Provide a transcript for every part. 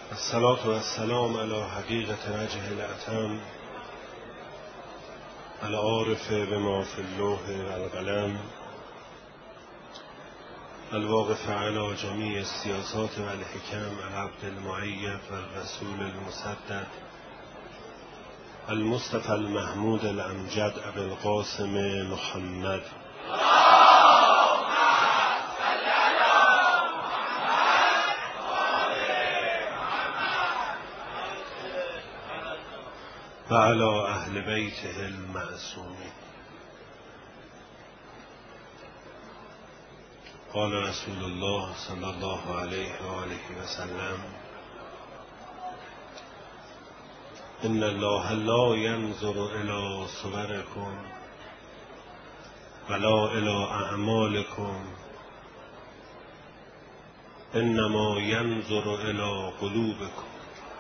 الصلاة والسلام على حقیقت وجه الأتم العارف بما في اللوح والقلم الواقف على جميع السیاسات والحکم العبد المؤید والرسول المسدد المصطفى المحمود الامجد ابو القاسم محمد و علی اهل بیته المعصومین. قال رسول الله صلی الله علیه و آله و سلم: ان الله لا ينظر الى صوركم ولا الى اعمالكم انما ينظر الى قلوبكم.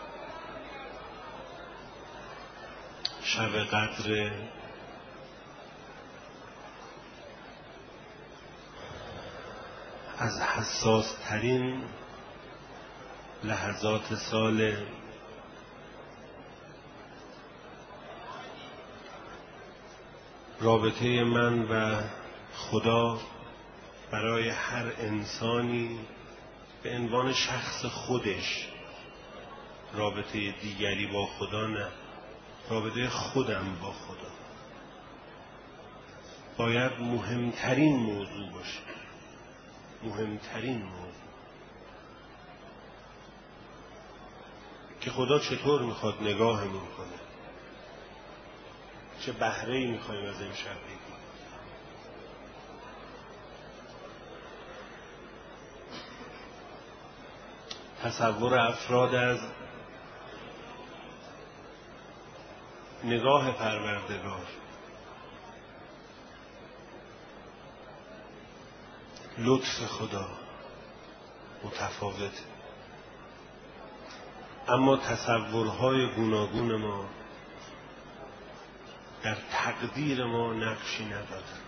شب قدر از حساس ترین لحظات سال، رابطه من و خدا برای هر انسانی به عنوان شخص خودش، رابطه دیگری با خدا نه، رابطه خودم با خدا باید مهمترین موضوع باشه. مهمترین موضوع که خدا چطور میخواد نگاهمون کنه، چه بهره‌ای میخوایم از امشب بگیریم. تصور افراد از نگاه پروردگار، لطف خدا متفاوته، اما تصورهای گوناگون ما در تقدیر ما نقشی ندارن.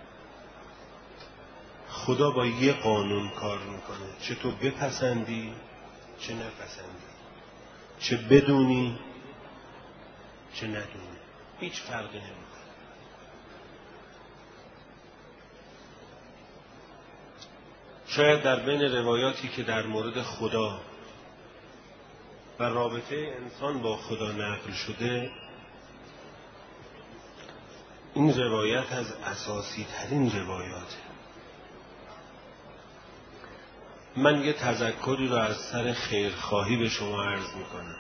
خدا با یه قانون کار میکنه، چه تو بپسندی چه نپسندی، چه بدونی چه ندونی، هیچ فرقی نمیکنه. شاید در بین روایاتی که در مورد خدا و رابطه انسان با خدا نقل شده، این روایت از اساسی ترین روایاته. من یه تذکری رو از سر خیرخواهی به شما عرض میکنم.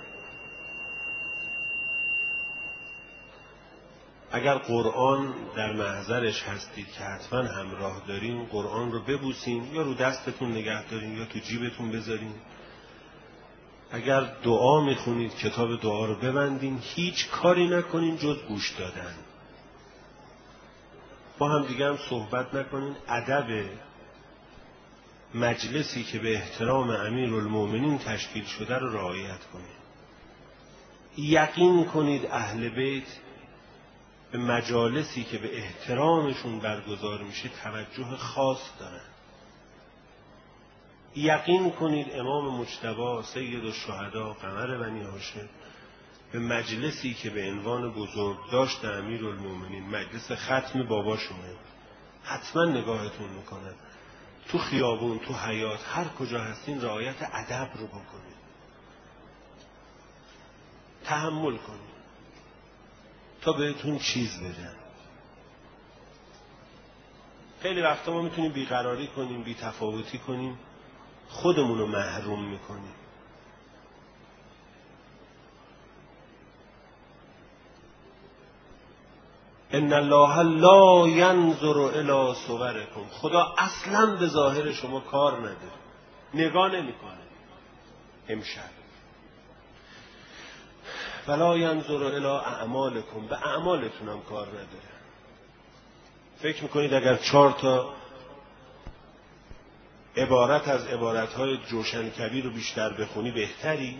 اگر قرآن در محضرش هستید که حتما همراه دارین، قرآن رو ببوسین یا رو دستتون نگه دارین یا تو جیبتون بذارین. اگر دعا میخونید کتاب دعا رو ببندین، هیچ کاری نکنین جز گوش دادن. با هم دیگه هم صحبت نکنین. ادب مجلسی که به احترام امیرالمومنین تشکیل شده رو رعایت کنید. یقین کنید اهل بیت به مجالسی که به احترامشون برگزار میشه توجه خاص دارن. یقین کنید امام مجتبی سید الشهدا قمر بنی هاشم به مجلسی که به عنوان بزرگداشت امیرالمومنین مجلس ختم باباشونه حتما نگاهتون میکنن. تو خیابون، تو حیاط، هر کجا هستین رعایت ادب رو بکنید. تحمل کنید تا بهتون چیز بدن. خیلی وقتا ما میتونیم بیقراری کنیم، بی‌تفاوتی کنیم، خودمون رو محروم میکنیم. ان الله لا ينظر الى صوركم. خدا اصلا به ظاهر شما کار نداره، نگاه نمیکنه. امشب ولا ينظر الى اعمالكم، به اعمالتون هم کار نداره. فکر میکنید اگر 4 تا عبارت از عبارتهای جوشن کبیر رو بیشتر بخونی بهتری؟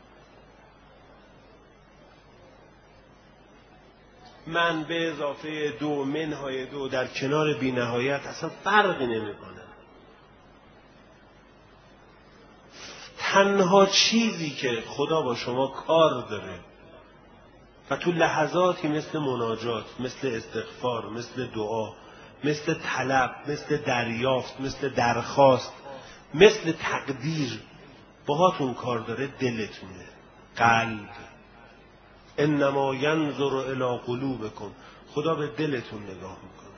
من به اضافه 2 منهای 2 در کنار بی نهایت اصلا فرقی نمیکنه. تنها چیزی که خدا با شما کار داره و تو لحظاتی مثل مناجات، مثل استغفار، مثل دعا، مثل طلب، مثل دریافت، مثل درخواست، مثل تقدیر باهاتون کار داره دلتونه، قلب. انما ینظر الی قلوبکم، خدا به دلتون نگاه میکنه.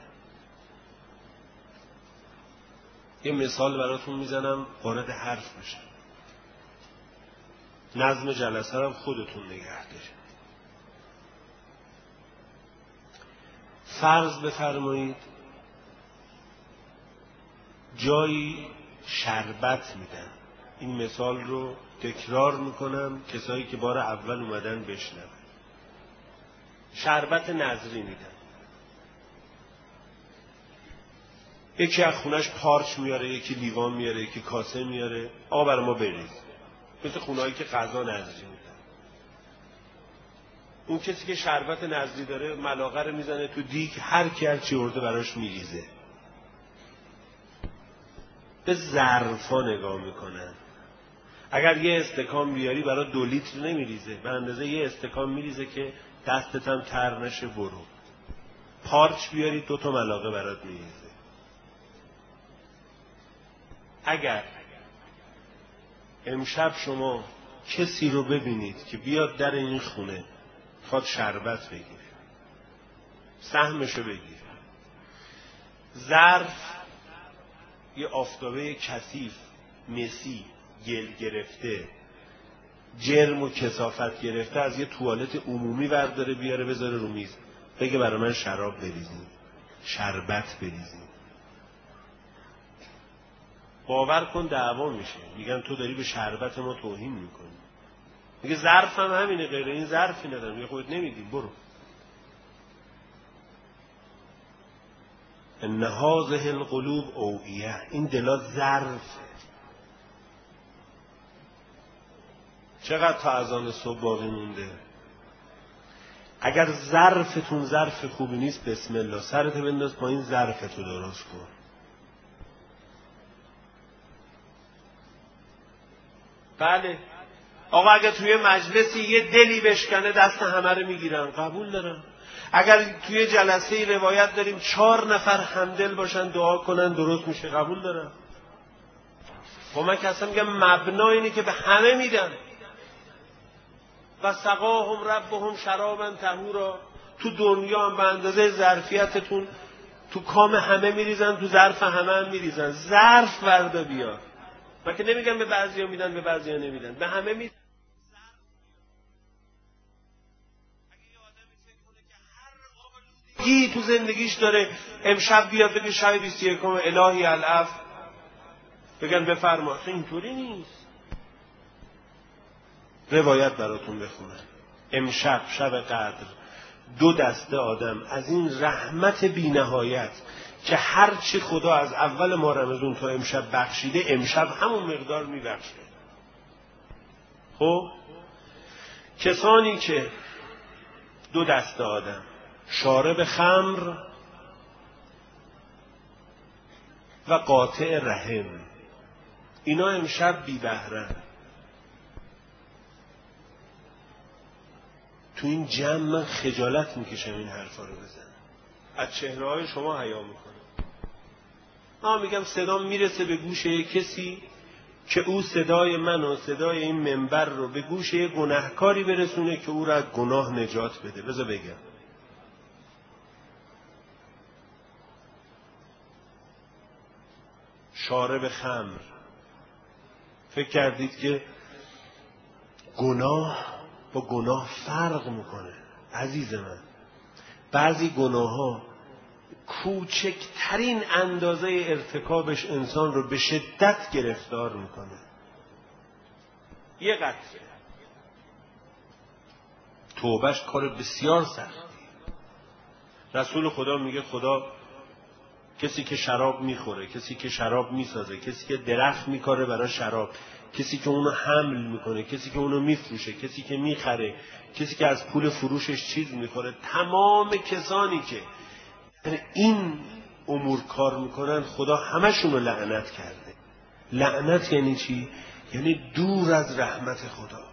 یه مثال براتون میزنم وارد حرف بشه. نظم جلسه رو خودتون نگه دارید. فرض بفرمایید جایی شربت میدن. این مثال رو تکرار میکنم کسایی که بار اول اومدن بشنون. شربت نظری میدن. یکی از خونش پارچ میاره، یکی لیوان میاره، یکی کاسه میاره، آقا برای ما بریز. مثل خونهایی که غذا نظری میدن. اون کسی که شربت نظری داره ملاقه رو میزنه تو دیگ، هر کی هر چی ارده براش میریزه. به ظرفا نگاه میکنن. اگر یه استکان بیاری برای 2 لیتر نمیریزه، به اندازه یه استکان میریزه که دستت هم تر نشه. برو پارچ بیاری 2 تا ملاقه برات میریزه. اگر امشب شما کسی رو ببینید که بیاد در این خونه خواد شربت بگیره، سهمشو بگیره، ظرف یه آفتابه کثیف، مسی، گل گرفته، جرم و کثافت گرفته از یه توالت عمومی برداره بیاره بذاره رو میز، بگه برای من شراب بریزین، شربت بریزین، باور کن دعوا میشه. میگن تو داری به شربت ما توهین میکنی. میگه ظرف هم همینه، غیر این ظرفی ندارم. میگه خودت نمیدین، برو. ان هذه القلوب اوعیه، این دلا ظرفه. چقدر تا اذان صبح باقی مونده؟ اگر ظرفتون ظرف خوبی نیست، بسم الله، سرت بنداز پایین، ظرفتو درست کن. بله آقا، اگر توی مجلسی یه دلی بشکنه دست همه رو میگیرن، قبول دارم. اگر توی جلسه روایت داریم 4 نفر همدل باشن دعا کنن درست میشه، قبول دارم. با من که اصلا میگم مبنا اینه که به همه میدن. و سقاهم ربهم شرابا طهورا. تو دنیا هم به اندازه ظرفیتتون تو کام همه میریزن، تو ظرف همه هم میریزن. ظرف وردا بیار. من که نمیگم به بعضیا میدن به بعضیا نمیدن، به همه میدن. کی تو زندگیش داره امشب بیاد بگه شب 21 الهی العفو، بگن بفرما. اینطوری نیست. روایت براتون بخونم. امشب شب قدر 2 دسته آدم از این رحمت بی نهایت که هرچی خدا از اول ماه رمضان تا امشب بخشیده، امشب همون مقدار میبخشه. خب کسانی که 2 دسته آدم، شارب خمر و قاطع رحم، اینا امشب بی بهرن. تو این جمع من خجالت میکشم این حرفا رو بزنم. از چهره‌های شما حیا میکنم. میگم صدا میرسه به گوش یک کسی که او صدای من و صدای این منبر رو به گوش یک گناهکاری برسونه که او را از گناه نجات بده. بذار بگم، شارب خمر، فکر کردید که گناه با گناه فرق میکنه؟ عزیز من، بعضی گناه ها کوچکترین اندازه ارتکابش انسان رو به شدت گرفتار میکنه. یه قطره توبهش کار بسیار سختی. رسول خدا میگه خدا کسی که شراب میخوره، کسی که شراب میسازه، کسی که درخت میکاره برای شراب، کسی که اونو حمل میکنه، کسی که اونو میفروشه، کسی که میخره، کسی که از پول فروشش چیز میخوره، تمام کسانی که این امور کار میکنن خدا همشون رو لعنت کرده. لعنت یعنی چی؟ یعنی دور از رحمت خدا.